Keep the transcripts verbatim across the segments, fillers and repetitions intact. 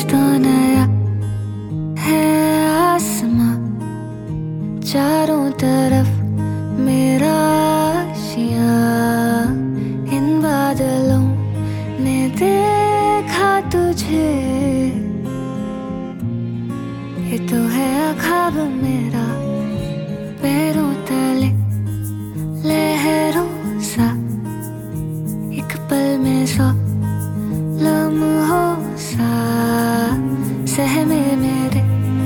तो नया है आसमां, चारों तरफ मेरा आशियां। इन बादलों ने देखा तुझे, ये तो है ख्वाब मेरा। पैरों तले लहरों सा, एक पल में सौ लम्हों सा। सहमे मेरे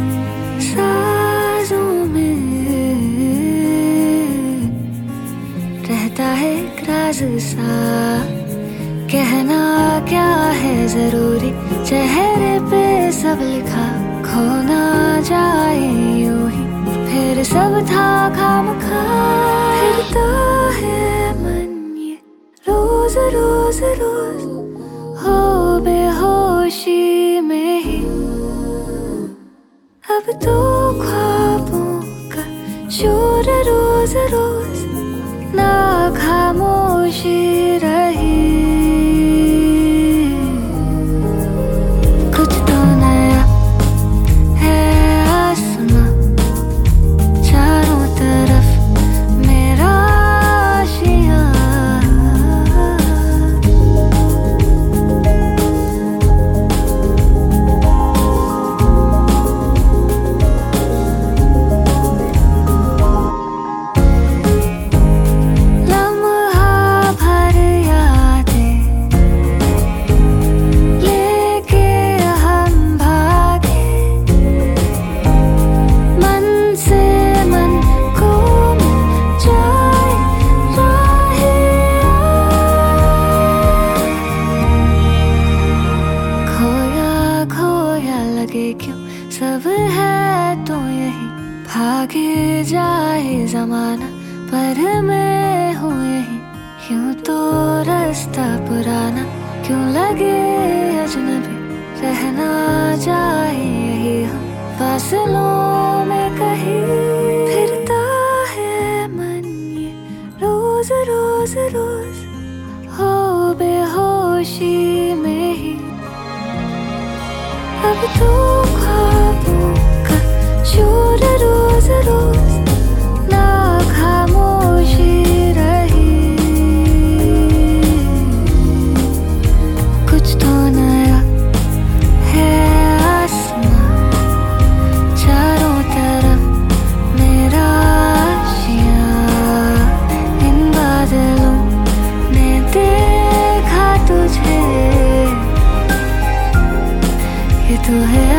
साजों में रहता है एक राज सा। कहना क्या है जरूरी, चेहरे पे सब लिखा, खो ना जाए यूं ही फिर सब था खामखा। फिरता है मन ये रोज रोज रोज, हो बेहोशी में ही। अब तो ख्वाबों का शोर रोज रोज, ना खामोशी रही। कुछ तो नया है आसमां, चारों तरफ मेरा आशियां। क्यों सब है तो यही, भागे जाए जमाना पर मैं हूँ यही। क्यों तो रास्ता पुराना, क्यों लगे अजनबी, रहना जाए यही हम फासलों में कहीं। फिरता है मन ये रोज रोज रोज, हो बेहोशी में ही। अब तो ख्वाबों का शोर रोज रोज, ना खामोशी रही। कुछ तो नया है आसमां, चारों तरफ मेरा आशियां। इन बादलों ने देखा तुझे, ये तो है